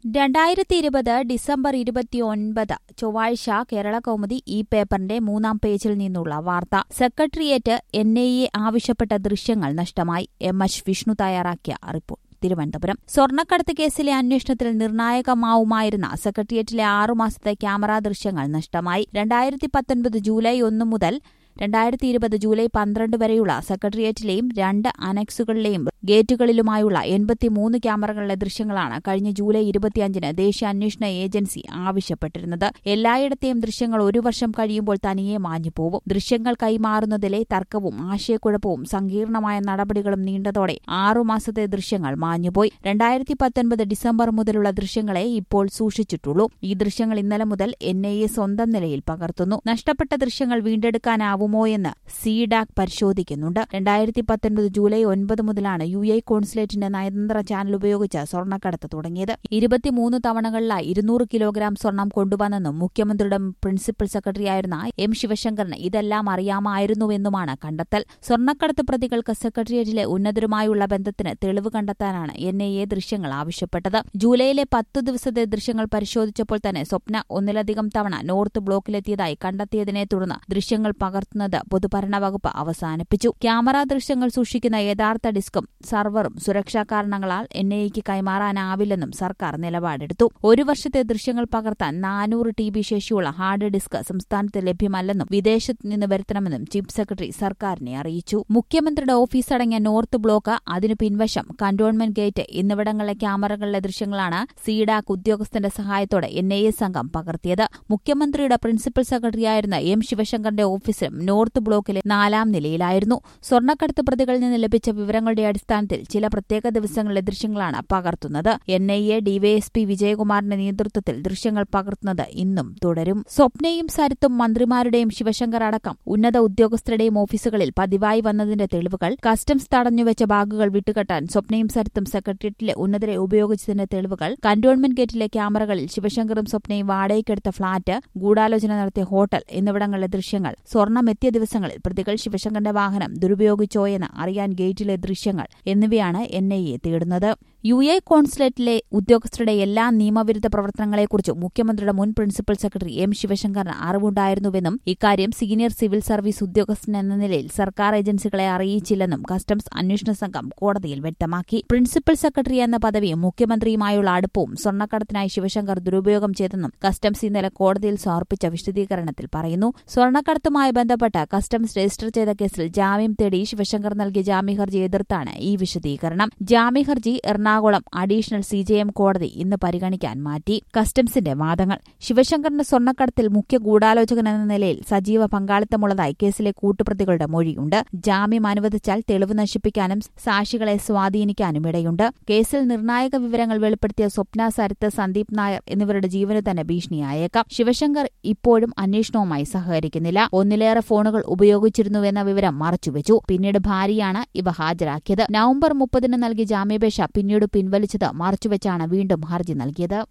2020 December 29 ചൊവ്വാഴ്ച കേരളകൗമുദി ഈ പേപ്പറിന്റെ 3-ാം പേജിൽ നിന്നുള്ള വാർത്ത. സെക്രട്ടേറിയറ്റ് NIA ആവശ്യപ്പെട്ട ദൃശ്യങ്ങൾ നഷ്ടമായി. MH വിഷ്ണു തയ്യാറാക്കിയ റിപ്പോർട്ട്. തിരുവനന്തപുരം. സ്വർണ്ണക്കടത്ത് കേസിലെ അന്വേഷണത്തിൽ നിർണായകമാവുമായിരുന്ന സെക്രട്ടേറിയറ്റിലെ 6 മാസത്തെ ക്യാമറാ ദൃശ്യങ്ങൾ നഷ്ടമായി. 2019 ജൂലൈ 1 മുതൽ 2020 ജൂലൈ 12 വരെയുള്ള സെക്രട്ടേറിയറ്റിലെയും 2 അനക്സുകളിലെയും ഗേറ്റുകളിലുമായുള്ള 83 ക്യാമറകളിലെ ദൃശ്യങ്ങളാണ് കഴിഞ്ഞ ജൂലൈ 25-ന് ദേശീയ അന്വേഷണ ഏജൻസി ആവശ്യപ്പെട്ടിരുന്നത്. എല്ലായിടത്തെയും ദൃശ്യങ്ങൾ 1 വർഷം കഴിയുമ്പോൾ തനിയെ മാഞ്ഞുപോവും. ദൃശ്യങ്ങൾ കൈമാറുന്നതിലെ തർക്കവും ആശയക്കുഴപ്പവും സങ്കീർണമായ നടപടികളും നീണ്ടതോടെ 6 മാസത്തെ ദൃശ്യങ്ങൾ മാഞ്ഞുപോയി. 2019 ഡിസംബർ മുതലുള്ള ദൃശ്യങ്ങളെ ഇപ്പോൾ സൂക്ഷിച്ചിട്ടുള്ളൂ. ഈ ദൃശ്യങ്ങൾ ഇന്നലെ മുതൽ NIA സ്വന്തം നിലയിൽ പകർത്തുന്നു. നഷ്ടപ്പെട്ട ദൃശ്യങ്ങൾ വീണ്ടെടുക്കാനാവുമോയെന്ന് CDAC പരിശോധിക്കുന്നുണ്ട്. 2019 ജൂലൈ 9 മുതലാണ് UAE കോൺസുലേറ്റിന്റെ നയതന്ത്ര ചാനൽ ഉപയോഗിച്ച് സ്വർണ്ണക്കടത്ത് തുടങ്ങിയത്. 23 തവണകളിലായി 200 കിലോഗ്രാം സ്വർണം കൊണ്ടുവന്നെന്നും മുഖ്യമന്ത്രിയുടെ പ്രിൻസിപ്പൽ സെക്രട്ടറിയായിരുന്ന M ശിവശങ്കറിന് ഇതെല്ലാം അറിയാമായിരുന്നുവെന്നുമാണ് കണ്ടെത്തൽ. സ്വർണ്ണക്കടത്ത് പ്രതികൾക്ക് സെക്രട്ടേറിയറ്റിലെ ഉന്നതരുമായുള്ള ബന്ധത്തിന് തെളിവ് കണ്ടെത്താനാണ് NIA ദൃശ്യങ്ങൾ ആവശ്യപ്പെട്ടത്. ജൂലൈയിലെ 10 ദിവസത്തെ ദൃശ്യങ്ങൾ പരിശോധിച്ചപ്പോൾ തന്നെ സ്വപ്ന ഒന്നിലധികം തവണ നോർത്ത് ബ്ലോക്കിലെത്തിയതായി കണ്ടെത്തിയതിനെ തുടർന്ന് ദൃശ്യങ്ങൾ പകർത്തുന്നത് പൊതുഭരണ വകുപ്പ് അവസാനിപ്പിച്ചു. ക്യാമറ ദൃശ്യങ്ങൾ സൂക്ഷിക്കുന്ന യഥാർത്ഥ ഡിസ്കും സർവറും സുരക്ഷാ കാരണങ്ങളാൽ NIAക്ക് കൈമാറാനാവില്ലെന്നും സർക്കാർ നിലപാടെടുത്തു. 1 വർഷത്തെ ദൃശ്യങ്ങൾ പകർത്താൻ 400 TB ശേഷിയുള്ള ഹാർഡ് ഡിസ്ക് സംസ്ഥാനത്ത് ലഭ്യമല്ലെന്നും വിദേശത്ത് നിന്ന് വരുത്തണമെന്നും ചീഫ് സെക്രട്ടറി സർക്കാരിനെ അറിയിച്ചു. മുഖ്യമന്ത്രിയുടെ ഓഫീസടങ്ങിയ നോർത്ത് ബ്ലോക്ക്, അതിനു പിൻവശം കന്റോൺമെന്റ് ഗേറ്റ് എന്നിവിടങ്ങളിലെ ക്യാമറകളിലെ ദൃശ്യങ്ങളാണ് CDAC ഉദ്യോഗസ്ഥന്റെ സഹായത്തോടെ NIA സംഘം പകർത്തിയത്. മുഖ്യമന്ത്രിയുടെ പ്രിൻസിപ്പൽ സെക്രട്ടറിയായിരുന്ന M ശിവശങ്കറിന്റെ ഓഫീസും നോർത്ത് ബ്ലോക്കിലെ 4-ാം നിലയിലായിരുന്നു. സ്വർണ്ണക്കടത്ത് പ്രതികളിൽ നിന്ന് ലഭിച്ച വിവരങ്ങളുടെ അടിസ്ഥാനത്തിൽ ചില പ്രത്യേക ദിവസങ്ങളിലെ ദൃശ്യങ്ങളാണ് പകർത്തുന്നത്. NIA DYSP വിജയകുമാറിന്റെ നേതൃത്വത്തിൽ ദൃശ്യങ്ങൾ പകർത്തുന്നത് ഇന്നും തുടരും. സ്വപ്നയും സരിത്തും മന്ത്രിമാരുടെയും ശിവശങ്കർ അടക്കം ഉന്നത ഉദ്യോഗസ്ഥരുടെയും ഓഫീസുകളിൽ പതിവായി വന്നതിന്റെ തെളിവുകൾ, കസ്റ്റംസ് തടഞ്ഞുവെച്ച ബാഗുകൾ വിട്ടുകെട്ടാൻ സ്വപ്നയും സരിത്തും സെക്രട്ടേറിയറ്റിലെ ഉന്നതരെ ഉപയോഗിച്ചതിന്റെ തെളിവുകൾ, കന്റോൺമെന്റ് ഗേറ്റിലെ ക്യാമറകളിൽ ശിവശങ്കറും സ്വപ്നയും വാടകയ്ക്കെടുത്ത ഫ്ളാറ്റ്, ഗൂഢാലോചന നടത്തിയ ഹോട്ടൽ എന്നിവിടങ്ങളിലെ ദൃശ്യങ്ങൾ, സ്വർണം എത്തിയ ദിവസങ്ങളിൽ പ്രതികൾ ശിവശങ്കറിന്റെ വാഹനം ദുരുപയോഗിച്ചോയെന്ന് അറിയാൻ ഗേറ്റിലെ ദൃശ്യങ്ങൾ എന്നിവയാണ് NIA തേടുന്നത്. UAE കോൺസുലേറ്റിലെ ഉദ്യോഗസ്ഥരുടെ എല്ലാ നിയമവിരുദ്ധ പ്രവർത്തനങ്ങളെക്കുറിച്ചും മുഖ്യമന്ത്രിയുടെ മുൻ പ്രിൻസിപ്പൽ സെക്രട്ടറി M ശിവശങ്കറിന് അറിവുണ്ടായിരുന്നുവെന്നും ഇക്കാര്യം സീനിയർ സിവിൽ സർവീസ് ഉദ്യോഗസ്ഥൻ എന്ന നിലയിൽ സർക്കാർ ഏജൻസികളെ അറിയിച്ചില്ലെന്നും കസ്റ്റംസ് അന്വേഷണ സംഘം കോടതിയിൽ വ്യക്തമാക്കി. പ്രിൻസിപ്പൽ സെക്രട്ടറി എന്ന പദവിയും മുഖ്യമന്ത്രിയുമായുള്ള അടുപ്പവും സ്വർണ്ണക്കടത്തിനായി ശിവശങ്കർ ദുരുപയോഗം ചെയ്തെന്നും കസ്റ്റംസ് ഇന്നലെ കോടതിയിൽ സമർപ്പിച്ച വിശദീകരണത്തിൽ പറയുന്നു. സ്വർണ്ണക്കടത്തുമായി ബന്ധപ്പെട്ട് കസ്റ്റംസ് രജിസ്റ്റർ ചെയ്ത കേസിൽ ജാമ്യം തേടി ശിവശങ്കർ നൽകിയ ജാമ്യഹർജി എതിർത്താണ് ഈ വിശദീകരണം. ജാമ്യഹർജി എറണാകുളം അഡീഷണൽ CJM കോടതി ഇന്ന് പരിഗണിക്കാൻ മാറ്റി. കസ്റ്റംസിന്റെ വാദങ്ങൾ. ശിവശങ്കറിന്റെ സ്വർണ്ണക്കടത്തിൽ മുഖ്യ ഗൂഢാലോചകൻ എന്ന നിലയിൽ സജീവ പങ്കാളിത്തമുള്ളതായി കേസിലെ കൂട്ടുപ്രതികളുടെ മൊഴിയുണ്ട്. ജാമ്യം അനുവദിച്ചാൽ തെളിവ് നശിപ്പിക്കാനും സാക്ഷികളെ സ്വാധീനിക്കാനും ഇടയുണ്ട്. കേസിൽ നിർണായക വിവരങ്ങൾ വെളിപ്പെടുത്തിയ സ്വപ്ന, സരിത്ത്, സന്ദീപ് നായർ എന്നിവരുടെ ജീവന് തന്നെ ഭീഷണിയായേക്കാം. ശിവശങ്കർ ഇപ്പോഴും അന്വേഷണവുമായി സഹകരിക്കുന്നില്ല. ഒന്നിലേറെ ഫോണുകൾ ഉപയോഗിച്ചിരുന്നുവെന്ന വിവരം മറച്ചുവെച്ചു. പിന്നീട് ഭാര്യയാണ് ഇവ ഹാജരാക്കിയത്. നവംബർ 30-ന് നൽകിയ ജാമ്യാപേക്ഷ പിന്നീട് പിൻവലിച്ചത് മറച്ചുവെച്ചാണ് വീണ്ടും ഹർജി നൽകിയത്.